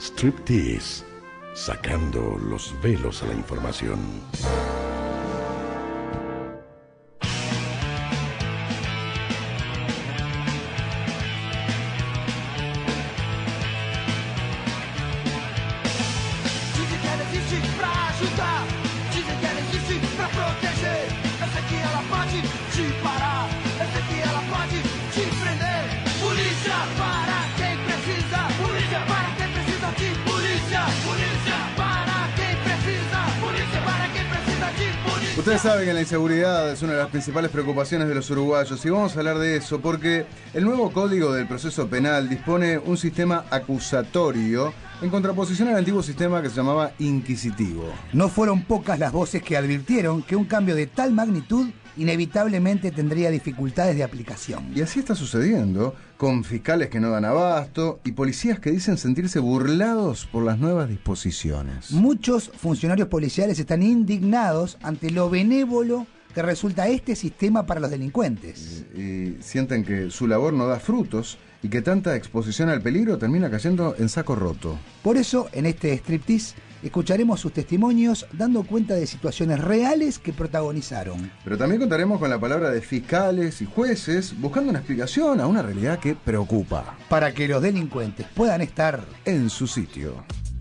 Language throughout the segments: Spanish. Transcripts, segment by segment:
Striptease, sacando los velos a la información. Ustedes saben que la inseguridad es una de las principales preocupaciones de los uruguayos y vamos a hablar de eso porque el nuevo Código del Proceso Penal dispone un sistema acusatorio en contraposición al antiguo sistema que se llamaba inquisitivo. No fueron pocas las voces que advirtieron que un cambio de tal magnitud inevitablemente tendría dificultades de aplicación. Y así está sucediendo, con fiscales que no dan abasto y policías que dicen sentirse burlados por las nuevas disposiciones. Muchos funcionarios policiales están indignados ante lo benévolo que resulta este sistema para los delincuentes. Y sienten que su labor no da frutos y que tanta exposición al peligro termina cayendo en saco roto. Por eso, en este Striptease, escucharemos sus testimonios dando cuenta de situaciones reales que protagonizaron. Pero también contaremos con la palabra de fiscales y jueces buscando una explicación a una realidad que preocupa. Para que los delincuentes puedan estar en su sitio.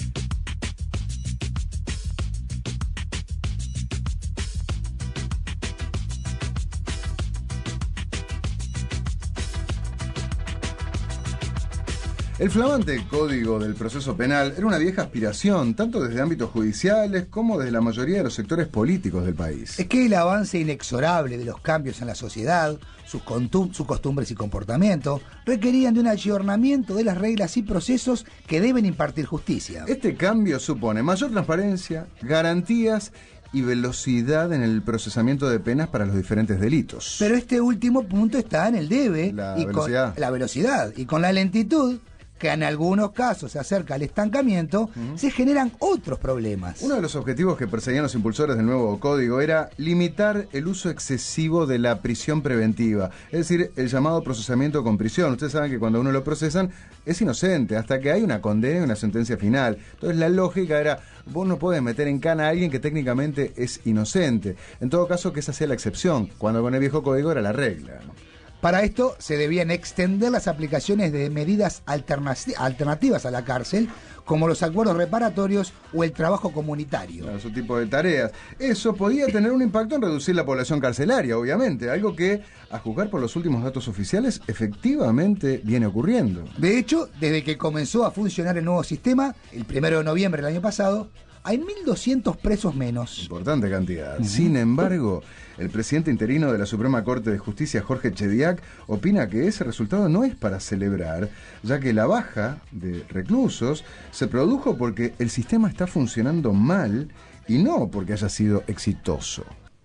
El flamante Código del Proceso Penal era una vieja aspiración, tanto desde ámbitos judiciales como desde la mayoría de los sectores políticos del país. Es que el avance inexorable de los cambios en la sociedad, sus costumbres y comportamientos, requerían de un ayornamiento de las reglas y procesos que deben impartir justicia. Este cambio supone mayor transparencia, garantías y velocidad en el procesamiento de penas para los diferentes delitos. Pero este último punto está en el debe, la velocidad y con la lentitud, que en algunos casos se acerca al estancamiento, se generan otros problemas. Uno de los objetivos que perseguían los impulsores del nuevo código era limitar el uso excesivo de la prisión preventiva, es decir, el llamado procesamiento con prisión. Ustedes saben que cuando uno lo procesan es inocente, hasta que hay una condena y una sentencia final. Entonces la lógica era, vos no podés meter en cana a alguien que técnicamente es inocente. En todo caso, que esa sea la excepción, cuando con el viejo código era la regla, ¿no? Para esto se debían extender las aplicaciones de medidas alternativas a la cárcel, como los acuerdos reparatorios o el trabajo comunitario. Claro, su tipo de tareas. Eso podía tener un impacto en reducir la población carcelaria, obviamente, algo que, a juzgar por los últimos datos oficiales, efectivamente viene ocurriendo. De hecho, desde que comenzó a funcionar el nuevo sistema, el 1 de noviembre del año pasado, hay 1.200 presos menos. Importante cantidad. Sin embargo, el presidente interino de la Suprema Corte de Justicia, Jorge Chediak, opina que ese resultado no es para celebrar, ya que la baja de reclusos se produjo porque el sistema está funcionando mal y no porque haya sido exitoso.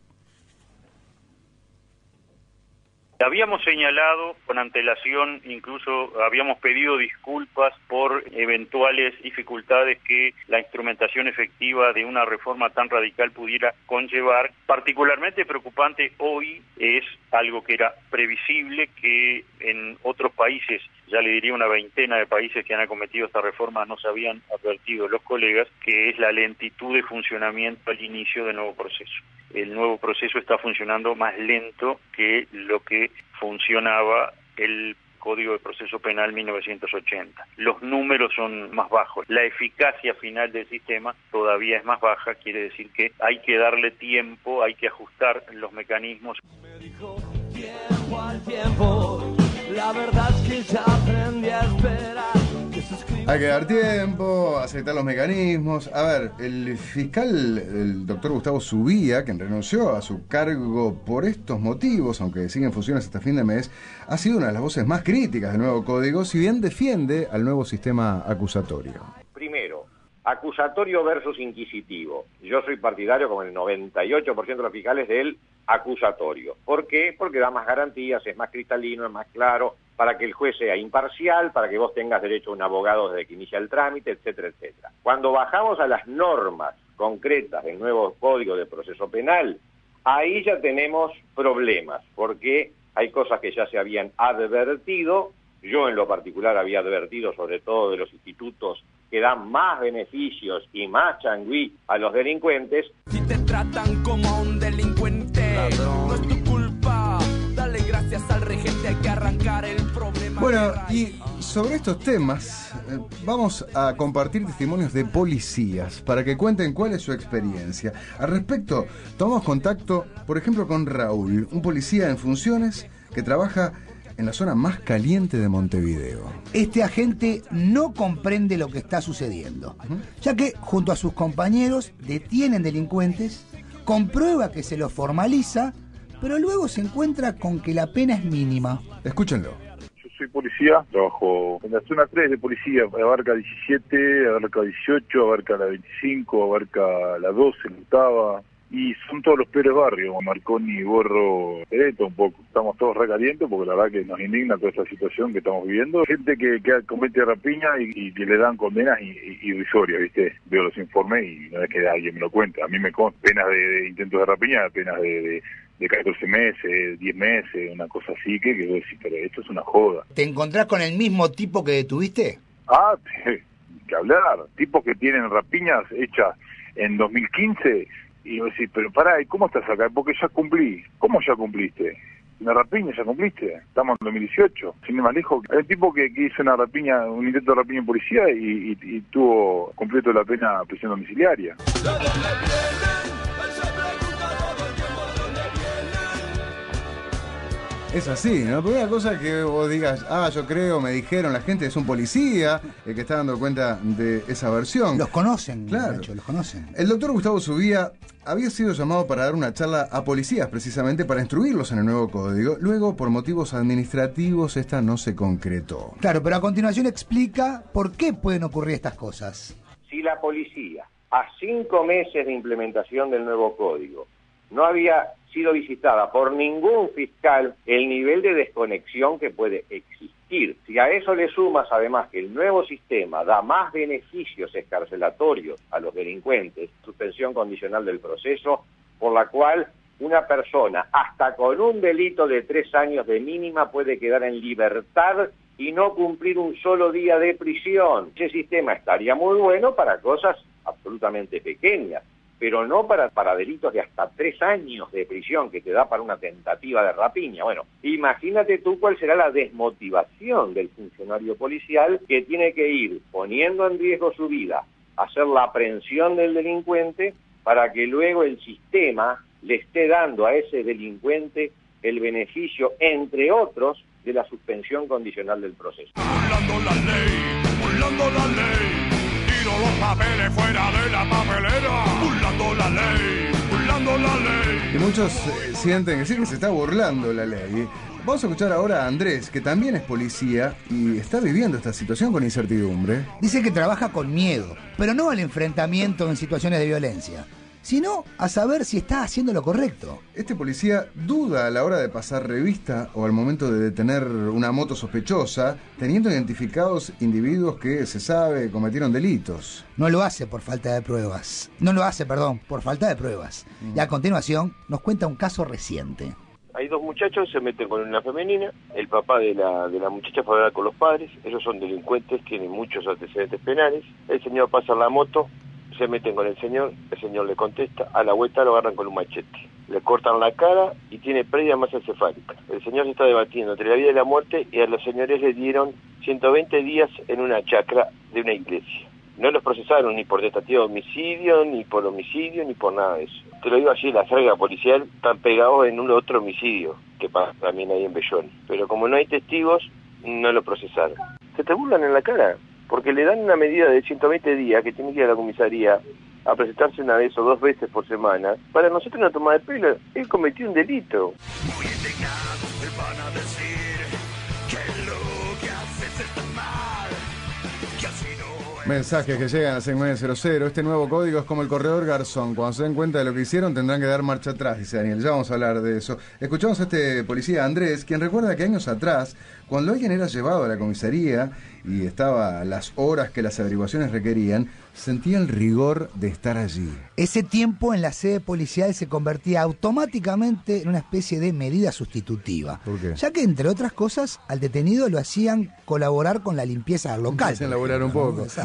Habíamos señalado con antelación, incluso habíamos pedido disculpas por eventuales dificultades que la instrumentación efectiva de una reforma tan radical pudiera conllevar. Particularmente preocupante hoy es algo que era previsible, que en otros países, ya le diría una veintena de países que han acometido esta reforma, nos habían advertido los colegas, que es la lentitud de funcionamiento al inicio del nuevo proceso. El nuevo proceso está funcionando más lento que lo que funcionaba el Código de Proceso Penal 1980. Los números son más bajos. La eficacia final del sistema todavía es más baja, quiere decir que hay que darle tiempo, hay que ajustar los mecanismos. Me dijo tiempo al tiempo, la verdad es que ya aprendí a esperar. Hay que dar tiempo, aceptar los mecanismos. A ver, el fiscal, el doctor Gustavo Subía, quien renunció a su cargo por estos motivos, aunque sigue en funciones hasta fin de mes, ha sido una de las voces más críticas del nuevo código, si bien defiende al nuevo sistema acusatorio. Primero, acusatorio versus inquisitivo. Yo soy partidario, como el 98% de los fiscales, del acusatorio. ¿Por qué? Porque da más garantías, es más cristalino, es más claro, para que el juez sea imparcial, para que vos tengas derecho a un abogado desde que inicia el trámite, etcétera, etcétera. Cuando bajamos a las normas concretas del nuevo Código de Proceso Penal, ahí ya tenemos problemas, porque hay cosas que ya se habían advertido. Yo en lo particular había advertido sobre todo de los institutos que dan más beneficios y más changüí a los delincuentes. Si te tratan como a un delincuente, ladrón, no es tu culpa. Dale gracias al regente, hay que arrancar el problema. Bueno, y sobre estos temas vamos a compartir testimonios de policías para que cuenten cuál es su experiencia. Al respecto, tomamos contacto, por ejemplo, con Raúl, un policía en funciones que trabaja en la zona más caliente de Montevideo. Este agente no comprende lo que está sucediendo, ya que junto a sus compañeros detienen delincuentes, comprueba que se los formaliza, pero luego se encuentra con que la pena es mínima. Escúchenlo. Yo soy policía, trabajo en la zona 3 de policía, abarca 17, abarca 18, abarca la 25, abarca la 12, la octava. Y son todos los peores barrios, Marconi, Borro, Ereto un poco. Estamos todos recalientes porque la verdad que nos indigna toda esta situación que estamos viviendo. Gente que comete rapiña y que le dan condenas irrisorias, ¿viste? Veo los informes y no es que alguien me lo cuente. A mí me consta penas de intentos de rapiña, penas de 14 meses, 10 meses, una cosa así que vos decís, pero esto es una joda. ¿Te encontrás con el mismo tipo que detuviste? Ah, que hablar. Tipos que tienen rapiñas hechas en 2015... Y vos decís, pero pará, ¿y cómo estás acá? Porque ya cumplí. ¿Cómo ya cumpliste? Una rapiña ya cumpliste. Estamos en 2018. Sin ir más lejos, hay un tipo que hizo una rapiña, un intento de rapiña en policía y tuvo completo la pena prisión domiciliaria. Es así, ¿no? La primera cosa que vos digas, yo creo, me dijeron, la gente es un policía, el que está dando cuenta de esa versión. Los conocen, claro. Nacho, los conocen. El doctor Gustavo Subía había sido llamado para dar una charla a policías, precisamente para instruirlos en el nuevo código. Luego, por motivos administrativos, esta no se concretó. Claro, pero a continuación explica por qué pueden ocurrir estas cosas. Si la policía, a 5 meses de implementación del nuevo código, no había sido visitada por ningún fiscal, el nivel de desconexión que puede existir. Si a eso le sumas además que el nuevo sistema da más beneficios escarcelatorios a los delincuentes, suspensión condicional del proceso, por la cual una persona hasta con un delito de 3 años de mínima puede quedar en libertad y no cumplir un solo día de prisión. Ese sistema estaría muy bueno para cosas absolutamente pequeñas, pero no para delitos de hasta 3 años de prisión que te da para una tentativa de rapiña. Bueno, imagínate tú cuál será la desmotivación del funcionario policial que tiene que ir poniendo en riesgo su vida, hacer la aprehensión del delincuente para que luego el sistema le esté dando a ese delincuente el beneficio, entre otros, de la suspensión condicional del proceso. Burlando la ley. Tiro los papeles fuera de la papelera, burlando la ley. Y muchos sienten que sí, que se está burlando la ley. Vamos a escuchar ahora a Andrés, que también es policía y está viviendo esta situación con incertidumbre. Dice que trabaja con miedo, pero no al enfrentamiento en situaciones de violencia, sino a saber si está haciendo lo correcto. Este policía duda a la hora de pasar revista o al momento de detener una moto sospechosa, teniendo identificados individuos que se sabe cometieron delitos. No lo hace por falta de pruebas. Por falta de pruebas. Y a continuación nos cuenta un caso reciente. Hay 2 muchachos, se meten con una femenina, el papá de la muchacha fue a hablar con los padres, ellos son delincuentes, tienen muchos antecedentes penales, el señor pasa en la moto, se meten con el señor le contesta, a la vuelta lo agarran con un machete, le cortan la cara y tiene pérdida masa encefálica. El señor se está debatiendo entre la vida y la muerte y a los señores les dieron 120 días en una chacra de una iglesia. No los procesaron ni por tentativa de homicidio, ni por homicidio, ni por nada de eso. Te lo digo así, la carga policial están pegados en un otro homicidio que pasa también ahí en Bellón. Pero como no hay testigos, no lo procesaron. Se te burlan en la cara, porque le dan una medida de 120 días que tiene que ir a la comisaría a presentarse una vez o 2 veces por semana. Para nosotros una toma de pelo, él cometió un delito. Muy indignados te van a decir que lo que haces está mal, que así no es. Mensajes que llegan al 6900. Este nuevo código es como el corredor Garzón. Cuando se den cuenta de lo que hicieron, tendrán que dar marcha atrás, dice Daniel. Ya vamos a hablar de eso. Escuchamos a este policía Andrés, quien recuerda que años atrás, cuando alguien era llevado a la comisaría y estaba a las horas que las averiguaciones requerían, sentía el rigor de estar allí. Ese tiempo en la sede policial se convertía automáticamente en una especie de medida sustitutiva. ¿Por qué? Ya que, entre otras cosas, al detenido lo hacían colaborar con la limpieza del local. Hacían laburar un poco. Exacto.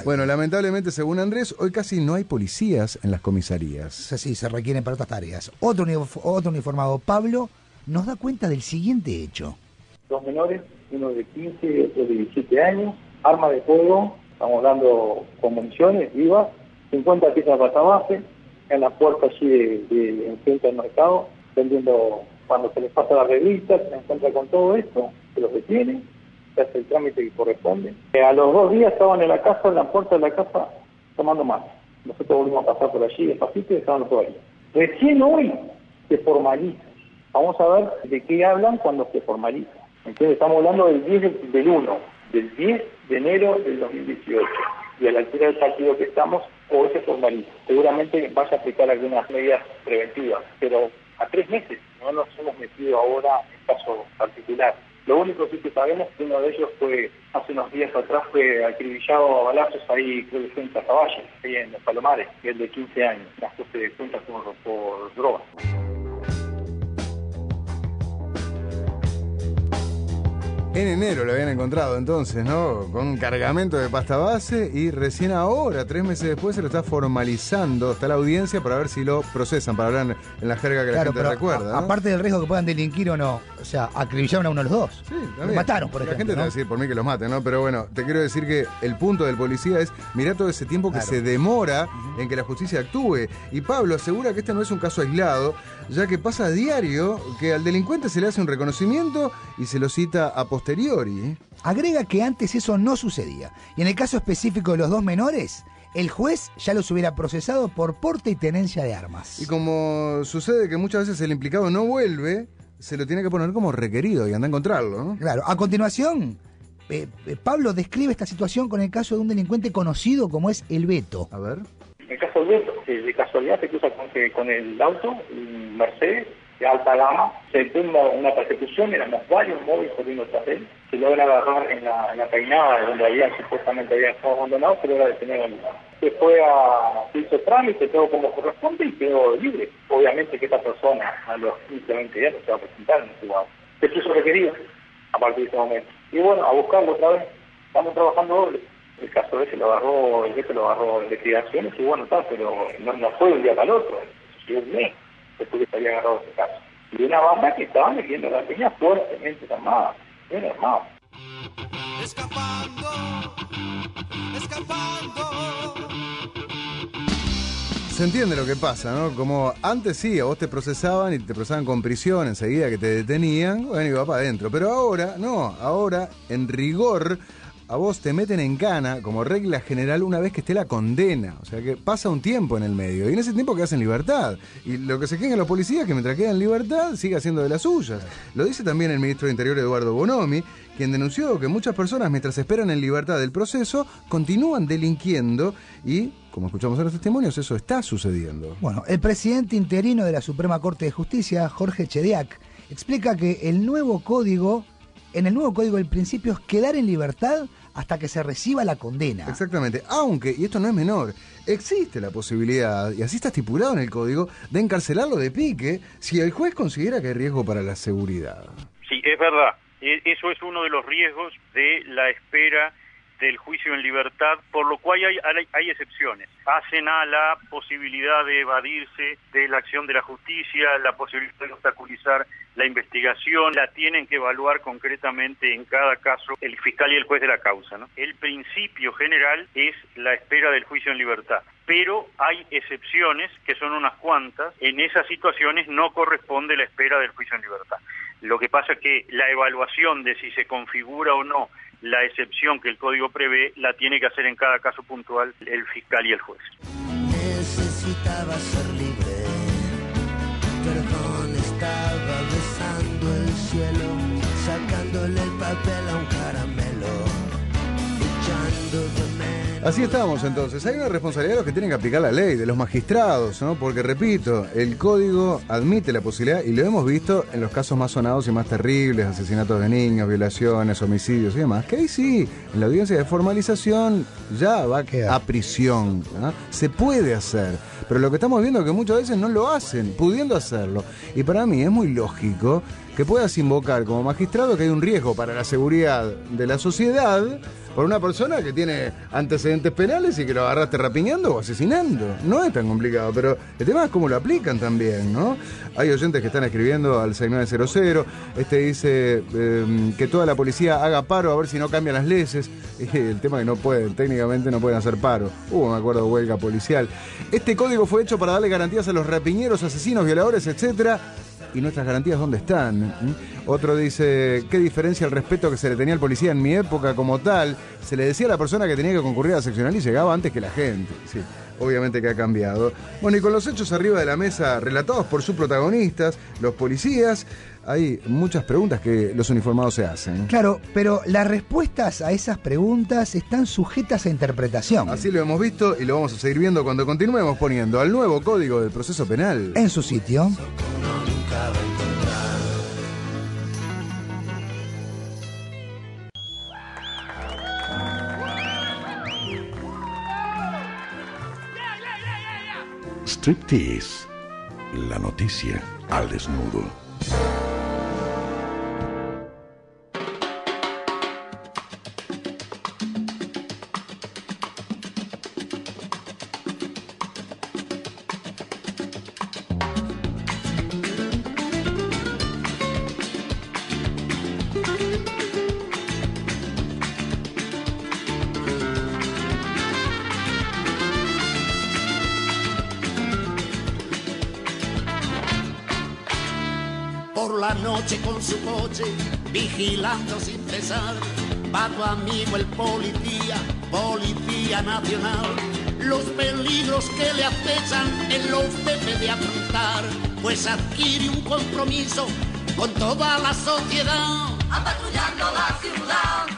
Bueno, lamentablemente, según Andrés, hoy casi no hay policías en las comisarías. Sí, se requieren para otras tareas. Otro uniformado, Pablo, nos da cuenta del siguiente hecho. 2 menores, uno de 15 y otro de 17 años, arma de fuego, estamos dando con municiones vivas, 50 piezas de patabase, en la puerta allí de enfrente del mercado, vendiendo, cuando se les pasa la revista, se encuentra con todo esto, se los detiene, se hace el trámite que corresponde. A los 2 días estaban en la casa, en la puerta de la casa, tomando mate. Nosotros volvimos a pasar por allí despacito y estaban todo ahí. Recién hoy se formaliza. Vamos a ver de qué hablan cuando se formaliza. Entonces estamos hablando del 10 del 1, del 10 de enero del 2018. Y a la altura del partido que estamos, hoy se formaliza. Seguramente vaya a aplicar algunas medidas preventivas, pero a 3 meses no nos hemos metido ahora en caso particular. Lo único sí que sabemos es que uno de ellos fue, hace unos días atrás, fue acribillado a balazos ahí, creo que fue en Cacaballe, ahí en los Palomares, que es de 15 años, las cosas de cuenta por drogas. En enero lo habían encontrado entonces, ¿no? Con un cargamento de pasta base y recién ahora, 3 meses después, se lo está formalizando. Está la audiencia para ver si lo procesan, para hablar en la jerga que la gente recuerda, ¿no? Aparte del riesgo que puedan delinquir o no, o sea, acribillaron a uno de los dos. Sí, lo mataron, por ejemplo. La gente te va a decir por mí que los maten, ¿no? Pero bueno, te quiero decir que el punto del policía es mirá todo ese tiempo que se demora en que la justicia actúe. Y Pablo asegura que este no es un caso aislado, ya que pasa a diario que al delincuente se le hace un reconocimiento y se lo cita a posteriori. Agrega que antes eso no sucedía. Y en el caso específico de los 2 menores, el juez ya los hubiera procesado por porte y tenencia de armas. Y como sucede que muchas veces el implicado no vuelve, se lo tiene que poner como requerido y anda a encontrarlo, ¿no? Claro. A continuación, Pablo describe esta situación con el caso de un delincuente conocido como es el Beto. A ver. El caso del Beto, de casualidad se cruza con el auto, un Mercedes, de alta gama, se detiene una persecución, éramos varios móviles corriendo tras él, se logra agarrar en la peinada donde supuestamente había estado abandonado, se logra detener al lugar. Se fue se hizo trámite, todo como corresponde y quedó libre. Obviamente que esta persona a los 15 o 20 días no se va a presentar en este lugar. Se puso requerido a partir de ese momento. Y bueno, a buscarlo otra vez, estamos trabajando doble. El caso ese lo agarró en investigaciones y bueno, tal, pero no fue de un día para el otro, fue un mes después que se había agarrado ese caso. Y una banda que estaba metiendo la peña fuertemente armada, bien armado. Escapando. Se entiende lo que pasa, ¿no? Como antes sí, a vos te procesaban y te procesaban con prisión enseguida que te detenían, bueno, iba para adentro. Pero ahora, no, ahora, en rigor, a vos te meten en cana como regla general una vez que esté la condena. O sea que pasa un tiempo en el medio. Y en ese tiempo quedás en libertad. Y lo que se quejan los policías es que mientras quedan en libertad sigue haciendo de las suyas. Lo dice también el ministro de Interior Eduardo Bonomi, quien denunció que muchas personas mientras esperan en libertad del proceso continúan delinquiendo y, como escuchamos en los testimonios, eso está sucediendo. Bueno, el presidente interino de la Suprema Corte de Justicia, Jorge Chediak, explica que en el nuevo código el principio es quedar en libertad hasta que se reciba la condena. Exactamente, aunque, y esto no es menor, existe la posibilidad, y así está estipulado en el código, de encarcelarlo de pique si el juez considera que hay riesgo para la seguridad. Sí, es verdad. Eso es uno de los riesgos de la espera del juicio en libertad, por lo cual hay excepciones. Hacen a la posibilidad de evadirse de la acción de la justicia, la posibilidad de obstaculizar la investigación, la tienen que evaluar concretamente en cada caso el fiscal y el juez de la causa, ¿no? El principio general es la espera del juicio en libertad, pero hay excepciones, que son unas cuantas. En esas situaciones no corresponde la espera del juicio en libertad. Lo que pasa es que la evaluación de si se configura o no la excepción que el código prevé la tiene que hacer en cada caso puntual el fiscal y el juez. Necesitaba ser libre, perdón, estaba besando el cielo, sacándole el papel a un caramelo, echando de menos. Así estamos entonces. Hay una responsabilidad de los que tienen que aplicar la ley, de los magistrados, ¿no? Porque, repito, el código admite la posibilidad, y lo hemos visto en los casos más sonados y más terribles, asesinatos de niños, violaciones, homicidios y demás, que ahí sí, en la audiencia de formalización ya va a prisión, ¿no? Se puede hacer, pero lo que estamos viendo es que muchas veces no lo hacen, pudiendo hacerlo. Y para mí es muy lógico que puedas invocar como magistrado que hay un riesgo para la seguridad de la sociedad por una persona que tiene antecedentes penales y que lo agarraste rapiñando o asesinando. No es tan complicado, pero el tema es cómo lo aplican también, ¿no? Hay oyentes que están escribiendo al 6900. Dice que toda la policía haga paro a ver si no cambian las leyes. El tema es que no pueden, técnicamente no pueden hacer paro. Me acuerdo de huelga policial. Este código fue hecho para darle garantías a los rapiñeros, asesinos, violadores, etcétera. ¿Y nuestras garantías dónde están? Otro dice, ¿qué diferencia el respeto que se le tenía al policía en mi época como tal? Se le decía a la persona que tenía que concurrir a la seccional y llegaba antes que la gente. Sí, obviamente que ha cambiado. Bueno, y con los hechos arriba de la mesa relatados por sus protagonistas, los policías, hay muchas preguntas que los uniformados se hacen. Claro, pero las respuestas a esas preguntas están sujetas a interpretación. Así lo hemos visto y lo vamos a seguir viendo cuando continuemos poniendo al nuevo Código del Proceso Penal en su sitio. Striptease, la noticia al desnudo. Por la noche con su coche, vigilando sin cesar, va tu amigo el policía nacional. Los peligros que le acechan, él los debe de afrontar, pues adquiere un compromiso con toda la sociedad. Apatrullando la ciudad,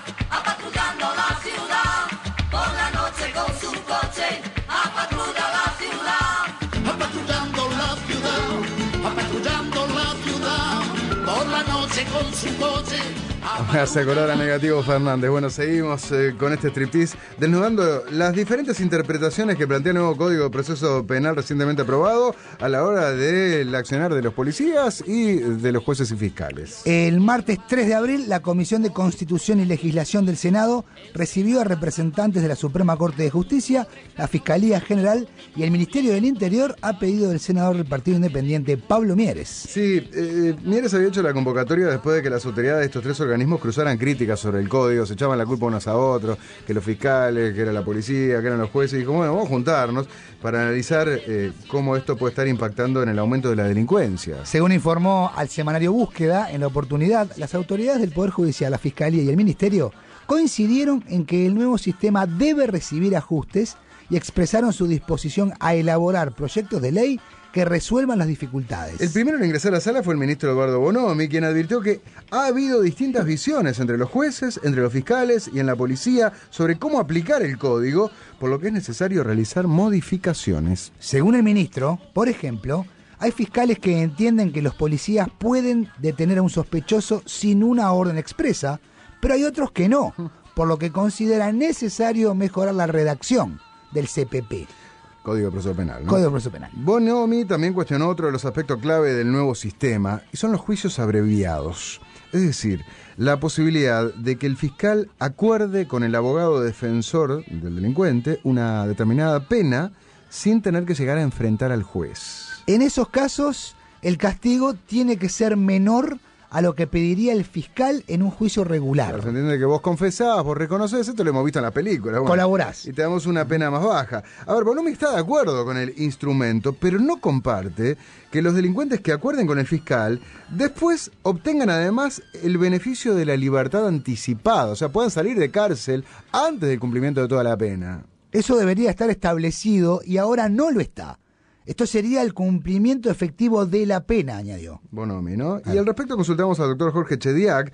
por la noche con su coche, apatrulla la ciudad. Apatrullando la ciudad, apatrullando la ciudad, por la noche con su coche. Me hace acordar a Negativo Fernández. Bueno, seguimos con este striptease, desnudando las diferentes interpretaciones que plantea el nuevo Código de Proceso Penal recientemente aprobado a la hora del accionar de los policías y de los jueces y fiscales. El martes 3 de abril, la Comisión de Constitución y Legislación del Senado recibió a representantes de la Suprema Corte de Justicia, la Fiscalía General y el Ministerio del Interior a pedido del senador del Partido Independiente, Pablo Mieres. Sí, Mieres había hecho la convocatoria después de que las autoridades de estos tres organismos cruzaran críticas sobre el código, se echaban la culpa unos a otros, que los fiscales, que era la policía, que eran los jueces, y dijo, bueno, vamos a juntarnos para analizar cómo esto puede estar impactando en el aumento de la delincuencia. Según informó al semanario Búsqueda, en la oportunidad, las autoridades del Poder Judicial, la Fiscalía y el Ministerio coincidieron en que el nuevo sistema debe recibir ajustes y expresaron su disposición a elaborar proyectos de ley que resuelvan las dificultades. El primero en ingresar a la sala fue el ministro Eduardo Bonomi, quien advirtió que ha habido distintas visiones entre los jueces, entre los fiscales y en la policía sobre cómo aplicar el código, por lo que es necesario realizar modificaciones. Según el ministro, por ejemplo, hay fiscales que entienden que los policías pueden detener a un sospechoso sin una orden expresa, pero hay otros que no, por lo que consideran necesario mejorar la redacción del CPP. Código de Proceso Penal, ¿no? Código de Proceso Penal. Bonomi también cuestionó otro de los aspectos clave del nuevo sistema, y son los juicios abreviados. Es decir, la posibilidad de que el fiscal acuerde con el abogado defensor del delincuente una determinada pena sin tener que llegar a enfrentar al juez. En esos casos, el castigo tiene que ser menor a lo que pediría el fiscal en un juicio regular. Claro, se entiende que vos confesás, vos reconoces, esto lo hemos visto en la película. Bueno, colaborás. Y te damos una pena más baja. A ver, Bonomi está de acuerdo con el instrumento, pero no comparte que los delincuentes que acuerden con el fiscal después obtengan además el beneficio de la libertad anticipada, o sea, puedan salir de cárcel antes del cumplimiento de toda la pena. Eso debería estar establecido y ahora no lo está. Esto sería el cumplimiento efectivo de la pena, añadió. Bonomi, ¿no? Y al respecto consultamos al doctor Jorge Chediak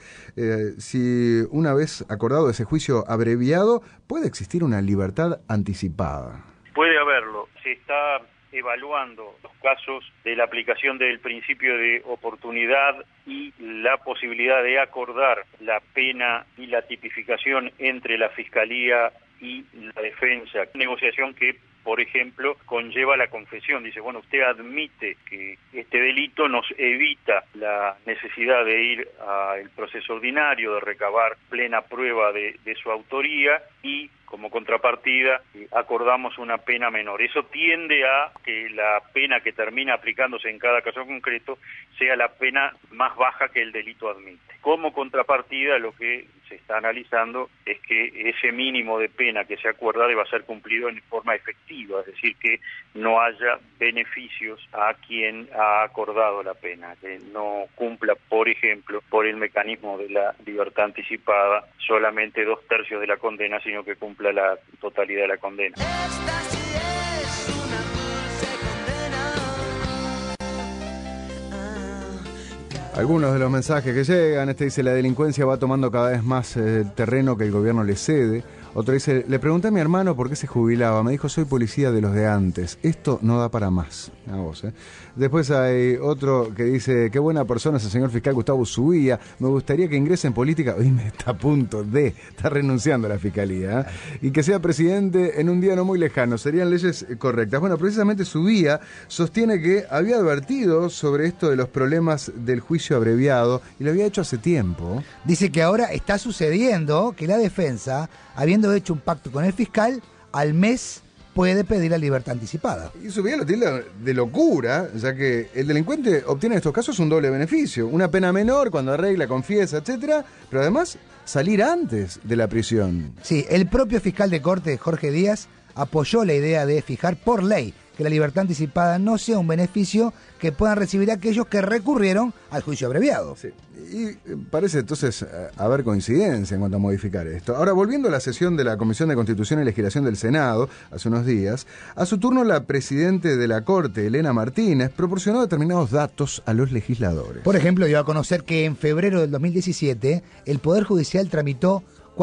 si una vez acordado ese juicio abreviado, ¿puede existir una libertad anticipada? Puede haberlo. Se está evaluando los casos de la aplicación del principio de oportunidad y la posibilidad de acordar la pena y la tipificación entre la Fiscalía y la defensa. Negociación que por ejemplo, conlleva la confesión. Dice, bueno, usted admite que este delito nos evita la necesidad de ir al proceso ordinario, de recabar plena prueba de su autoría, y como contrapartida acordamos una pena menor. Eso tiende a que la pena que termina aplicándose en cada caso concreto sea la pena más baja que el delito admite. Como contrapartida, lo que se está analizando es que ese mínimo de pena que se acuerda deba ser cumplido en forma efectiva, es decir, que no haya beneficios a quien ha acordado la pena, que no cumpla, por ejemplo, por el mecanismo de la libertad anticipada solamente 2/3 de la condena, sino que cumpla la totalidad de la condena. Algunos de los mensajes que llegan, dice, la delincuencia va tomando cada vez más terreno que el gobierno le cede. Otro dice, le pregunté a mi hermano por qué se jubilaba, me dijo, soy policía de los de antes, esto no da para más. A vos, Después hay otro que dice, qué buena persona es el señor fiscal Gustavo Ushuaia, me gustaría que ingrese en política, hoy me está a punto de, está renunciando a la fiscalía, y que sea presidente en un día no muy lejano, serían leyes correctas. Bueno, precisamente Ushuaia sostiene que había advertido sobre esto de los problemas del juicio abreviado, y lo había hecho hace tiempo. Dice que ahora está sucediendo que la defensa, habiendo hecho un pacto con el fiscal, al mes puede pedir la libertad anticipada. Y Ushuaia lo tilda de locura, ya que el delincuente obtiene en estos casos un doble beneficio, una pena menor cuando arregla, confiesa, etcétera, pero además salir antes de la prisión. Sí, el propio fiscal de corte, Jorge Díaz, apoyó la idea de fijar por ley que la libertad anticipada no sea un beneficio que puedan recibir aquellos que recurrieron al juicio abreviado. Sí. Y parece entonces haber coincidencia en cuanto a modificar esto. Ahora, volviendo a la sesión de la Comisión de Constitución y Legislación del Senado, hace unos días, a su turno la presidente de la Corte, Elena Martínez, proporcionó determinados datos a los legisladores. Por ejemplo, dio a conocer que en febrero del 2017 el Poder Judicial tramitó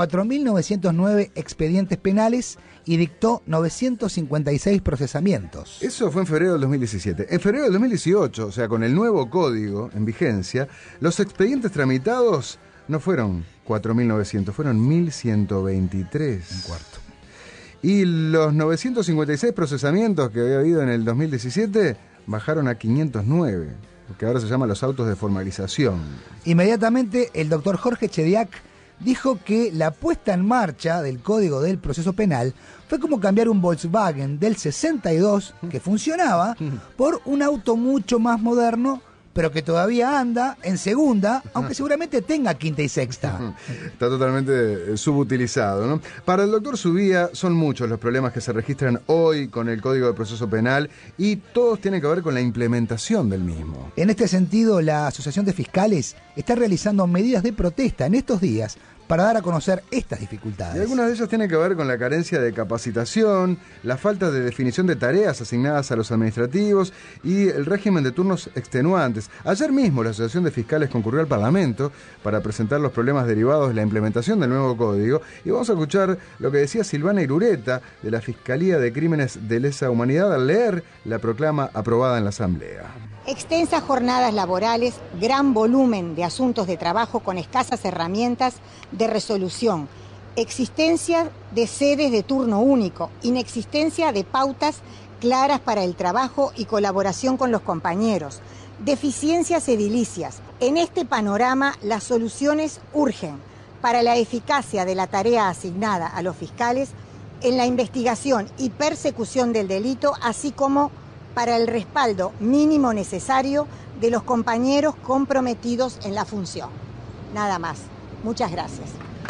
4.909 expedientes penales y dictó 956 procesamientos. Eso fue en febrero del 2017. En febrero del 2018, o sea, con el nuevo código en vigencia, los expedientes tramitados no fueron 4.900, fueron 1.123. Un cuarto. Y los 956 procesamientos que había habido en el 2017 bajaron a 509, lo que ahora se llama los autos de formalización. Inmediatamente, el doctor Jorge Chediak dijo que la puesta en marcha del Código del Proceso Penal fue como cambiar un Volkswagen del 62, que funcionaba, por un auto mucho más moderno, pero que todavía anda en segunda, aunque seguramente tenga quinta y sexta. Está totalmente subutilizado, ¿no? Para el doctor Ushuaia son muchos los problemas que se registran hoy con el Código de Proceso Penal y todos tienen que ver con la implementación del mismo. En este sentido, la Asociación de Fiscales está realizando medidas de protesta en estos días para dar a conocer estas dificultades. Y algunas de ellas tienen que ver con la carencia de capacitación, la falta de definición de tareas asignadas a los administrativos y el régimen de turnos extenuantes. Ayer mismo la Asociación de Fiscales concurrió al Parlamento para presentar los problemas derivados de la implementación del nuevo código y vamos a escuchar lo que decía Silvana Irureta de la Fiscalía de Crímenes de Lesa Humanidad al leer la proclama aprobada en la Asamblea. Extensas jornadas laborales, gran volumen de asuntos de trabajo con escasas herramientas de resolución, existencia de sedes de turno único, inexistencia de pautas claras para el trabajo y colaboración con los compañeros, deficiencias edilicias. En este panorama, las soluciones urgen para la eficacia de la tarea asignada a los fiscales en la investigación y persecución del delito, así como para el respaldo mínimo necesario de los compañeros comprometidos en la función. Nada más. Muchas gracias.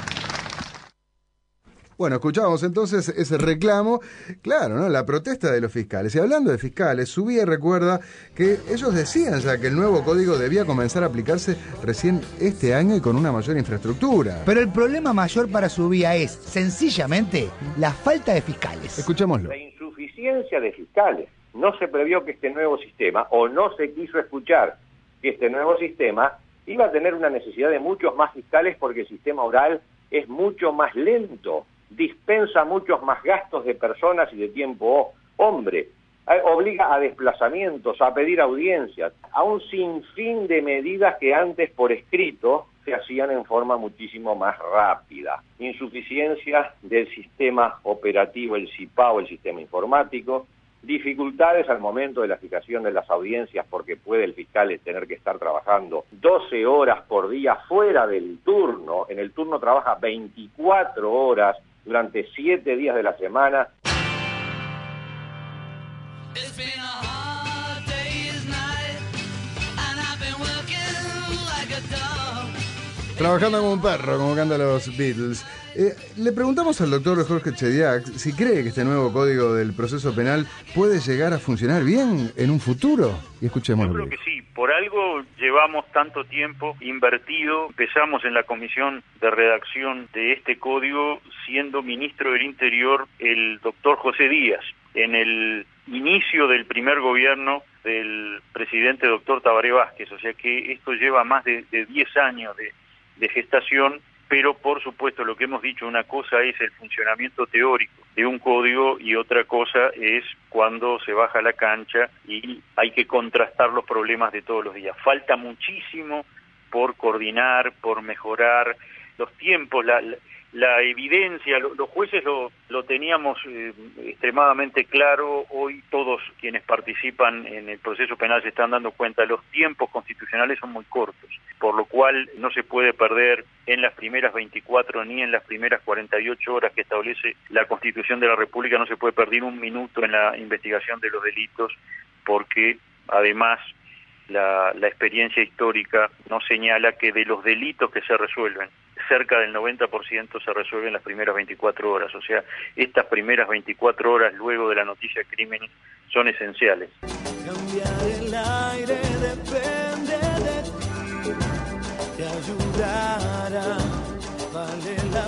Bueno, escuchábamos entonces ese reclamo, claro, ¿no? La protesta de los fiscales. Y hablando de fiscales, Ushuaia recuerda que ellos decían ya que el nuevo código debía comenzar a aplicarse recién este año y con una mayor infraestructura. Pero el problema mayor para Ushuaia es, sencillamente, la falta de fiscales. Escuchémoslo. La insuficiencia de fiscales. No se previó que este nuevo sistema, o no se quiso escuchar que este nuevo sistema iba a tener una necesidad de muchos más fiscales porque el sistema oral es mucho más lento, dispensa muchos más gastos de personas y de tiempo hombre, obliga a desplazamientos, a pedir audiencias, a un sinfín de medidas que antes por escrito se hacían en forma muchísimo más rápida. Insuficiencia del sistema operativo, el CIPAO, el sistema informático, dificultades al momento de la fijación de las audiencias porque puede el fiscal tener que estar trabajando 12 horas por día fuera del turno. En el turno trabaja 24 horas durante 7 días de la semana. Trabajando como un perro, como cantan los Beatles. Le preguntamos al doctor Jorge Chediak si cree que este nuevo código del proceso penal puede llegar a funcionar bien en un futuro. Y escuchemos. Yo creo que sí. Por algo llevamos tanto tiempo invertido. Empezamos en la comisión de redacción de este código siendo ministro del Interior el doctor José Díaz. En el inicio del primer gobierno del presidente doctor Tabaré Vázquez. O sea que esto lleva más de 10 años de gestación, pero por supuesto lo que hemos dicho, una cosa es el funcionamiento teórico de un código y otra cosa es cuando se baja a la cancha y hay que contrastar los problemas de todos los días. Falta muchísimo por coordinar, por mejorar los tiempos, la evidencia. Los jueces lo teníamos extremadamente claro. Hoy todos quienes participan en el proceso penal se están dando cuenta, los tiempos constitucionales son muy cortos, por lo cual no se puede perder en las primeras 24 ni en las primeras 48 horas que establece la Constitución de la República, no se puede perder un minuto en la investigación de los delitos, porque además la experiencia histórica nos señala que de los delitos que se resuelven, cerca del 90% se resuelven en las primeras 24 horas. O sea, estas primeras 24 horas luego de la noticia de crimen son esenciales. Cambiar el aire depende de ti, te ayudará, vale la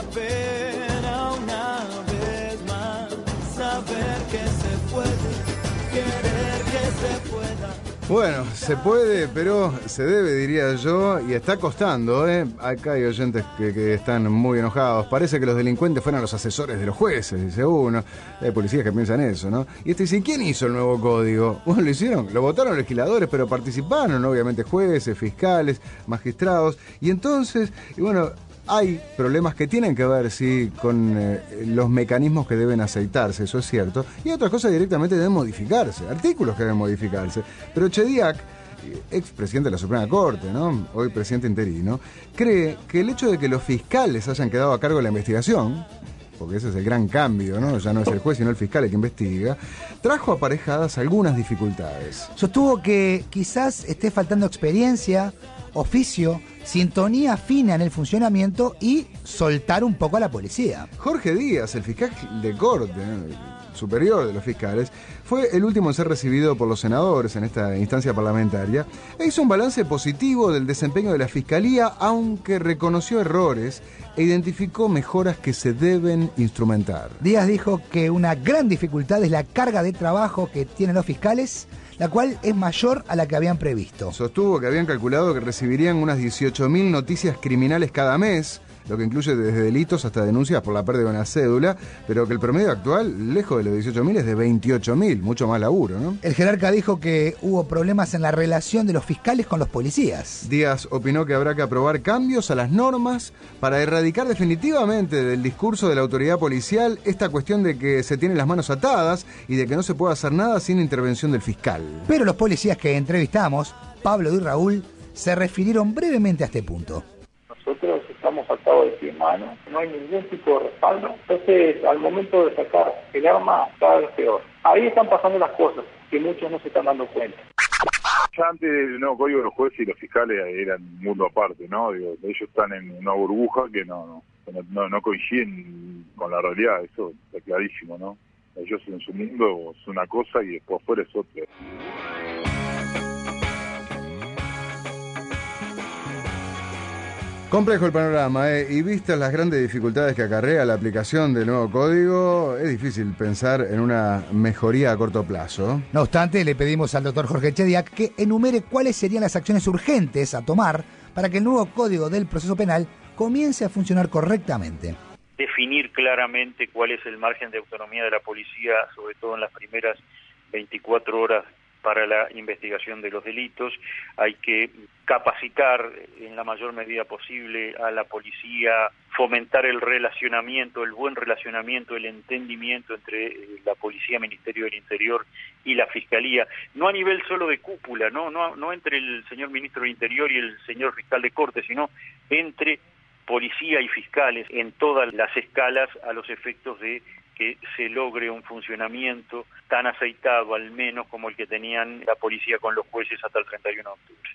pena una vez más saber que se puede, querer que se pueda. Bueno, se puede, pero se debe, diría yo, y está costando, ¿eh? Acá hay oyentes que están muy enojados. Parece que los delincuentes fueran los asesores de los jueces, dice uno. Hay policías que piensan eso, ¿no? Y dice, ¿quién hizo el nuevo código? Bueno, lo hicieron, lo votaron legisladores, pero participaron, obviamente, jueces, fiscales, magistrados. Y entonces, bueno, hay problemas que tienen que ver, sí, con los mecanismos que deben aceitarse, eso es cierto, y otras cosas directamente deben modificarse, artículos que deben modificarse. Pero Chediak, expresidente de la Suprema Corte, ¿no?, hoy presidente interino, cree que el hecho de que los fiscales hayan quedado a cargo de la investigación, porque ese es el gran cambio, ¿no?, ya no es el juez sino el fiscal el que investiga, trajo aparejadas algunas dificultades. Sostuvo que quizás esté faltando experiencia, oficio, sintonía fina en el funcionamiento y soltar un poco a la policía. Jorge Díaz, el fiscal de corte, superior de los fiscales, fue el último en ser recibido por los senadores en esta instancia parlamentaria e hizo un balance positivo del desempeño de la Fiscalía, aunque reconoció errores e identificó mejoras que se deben instrumentar. Díaz dijo que una gran dificultad es la carga de trabajo que tienen los fiscales, la cual es mayor a la que habían previsto. Sostuvo que habían calculado que recibirían unas 18.000 noticias criminales cada mes, lo que incluye desde delitos hasta denuncias por la pérdida de una cédula, pero que el promedio actual, lejos de los 18.000, es de 28.000, mucho más laburo, ¿no? El jerarca dijo que hubo problemas en la relación de los fiscales con los policías. Díaz opinó que habrá que aprobar cambios a las normas para erradicar definitivamente del discurso de la autoridad policial esta cuestión de que se tienen las manos atadas y de que no se puede hacer nada sin intervención del fiscal. Pero los policías que entrevistamos, Pablo y Raúl, se refirieron brevemente a este punto. Nosotros estamos atados de pie y mano, no hay ningún tipo de respaldo, entonces al momento de sacar el arma cada vez peor. Ahí están pasando las cosas que muchos no se están dando cuenta. Ya antes del nuevo código, los jueces y los fiscales eran un mundo aparte, ¿no? Digo, ellos están en una burbuja que no coinciden con la realidad, eso está clarísimo, ¿no? Ellos en su mundo es una cosa y después afuera es otra. Complejo el panorama, y vistas las grandes dificultades que acarrea la aplicación del nuevo código, es difícil pensar en una mejoría a corto plazo. No obstante, le pedimos al doctor Jorge Chediak que enumere cuáles serían las acciones urgentes a tomar para que el nuevo código del proceso penal comience a funcionar correctamente. Definir claramente cuál es el margen de autonomía de la policía, sobre todo en las primeras 24 horas para la investigación de los delitos, hay que capacitar en la mayor medida posible a la policía, fomentar el relacionamiento, el buen relacionamiento, el entendimiento entre la policía, Ministerio del Interior y la Fiscalía, no a nivel solo de cúpula, no entre el señor Ministro del Interior y el señor Fiscal de Corte, sino entre policía y fiscales en todas las escalas, a los efectos de que se logre un funcionamiento tan aceitado al menos como el que tenían la policía con los jueces hasta el 31 de octubre.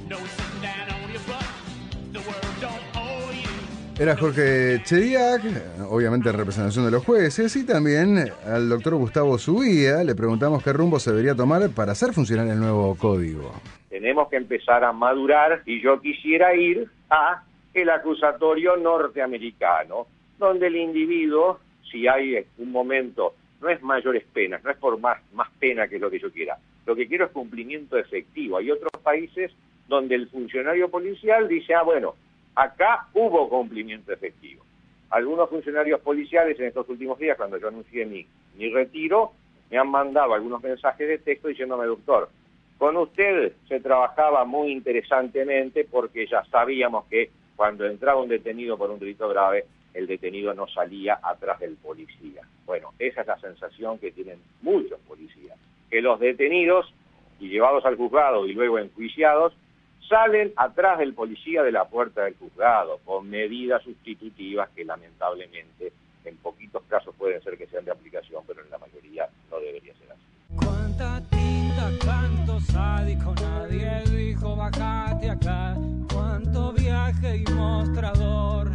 Era Jorge Chediak, obviamente en representación de los jueces, y también al doctor Gustavo Subía le preguntamos qué rumbo se debería tomar para hacer funcionar el nuevo código. Tenemos que empezar a madurar y yo quisiera ir a el acusatorio norteamericano, donde el individuo, si hay un momento, no es mayores penas, no es por más pena que es lo que yo quiera. Lo que quiero es cumplimiento efectivo. Hay otros países donde el funcionario policial dice, bueno, acá hubo cumplimiento efectivo. Algunos funcionarios policiales en estos últimos días, cuando yo anuncié mi retiro, me han mandado algunos mensajes de texto diciéndome, doctor, con usted se trabajaba muy interesantemente porque ya sabíamos que cuando entraba un detenido por un delito grave, el detenido no salía atrás del policía. Bueno, esa es la sensación que tienen muchos policías, que los detenidos y llevados al juzgado y luego enjuiciados salen atrás del policía de la puerta del juzgado, con medidas sustitutivas que lamentablemente en poquitos casos pueden ser que sean de aplicación, pero en la mayoría no debería ser así. Cuánta tinta, canto sádico, nadie dijo bajate acá. Cuánto viaje y mostrador.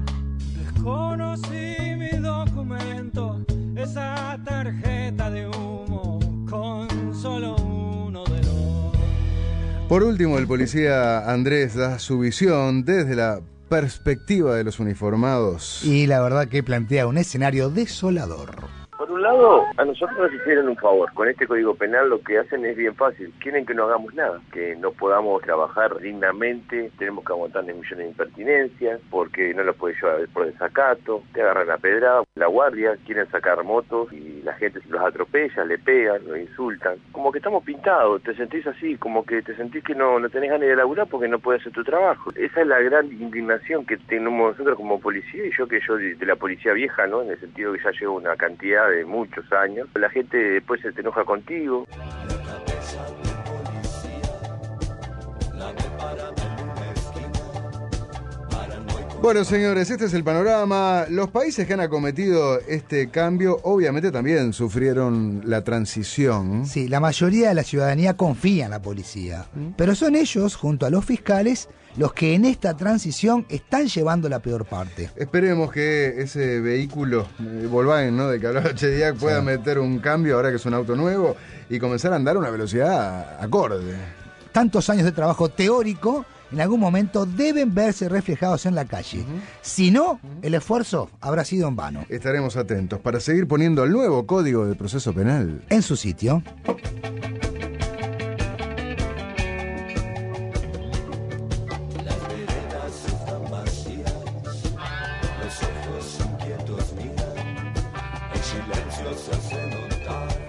Desconocí mi documento, esa tarjeta de humo con solo uno de los. Por último, el policía Andrés da su visión desde la perspectiva de los uniformados. Y la verdad que plantea un escenario desolador. Por un lado, a nosotros nos hicieron un favor. Con este Código Penal lo que hacen es bien fácil. Quieren que no hagamos nada, que no podamos trabajar dignamente, tenemos que aguantarle millones de impertinencias, porque no lo puedes llevar por desacato, te agarran la pedrada, la guardia, quieren sacar motos y la gente los atropella, le pegan, los insultan. Como que estamos pintados, te sentís así, como que te sentís que no tenés ganas de laburar porque no podés hacer tu trabajo. Esa es la gran indignación que tenemos nosotros como policía, y yo de la policía vieja, ¿no? En el sentido que ya llevo una cantidad de muchos años. La gente después se te enoja contigo. Bueno, señores, este es el panorama. Los países que han acometido este cambio obviamente también sufrieron la transición. Sí, la mayoría de la ciudadanía confía en la policía, pero son ellos, junto a los fiscales, los que en esta transición están llevando la peor parte. Esperemos que ese vehículo Volkswagen, ¿no?, de que hablaba Chediak, pueda meter un cambio ahora que es un auto nuevo y comenzar a andar a una velocidad acorde. Tantos años de trabajo teórico en algún momento deben verse reflejados en la calle. Si no, el esfuerzo habrá sido en vano. Estaremos atentos para seguir poniendo el nuevo Código de Proceso Penal en su sitio. Los ojos inquietos miran, en silencio se hace notar.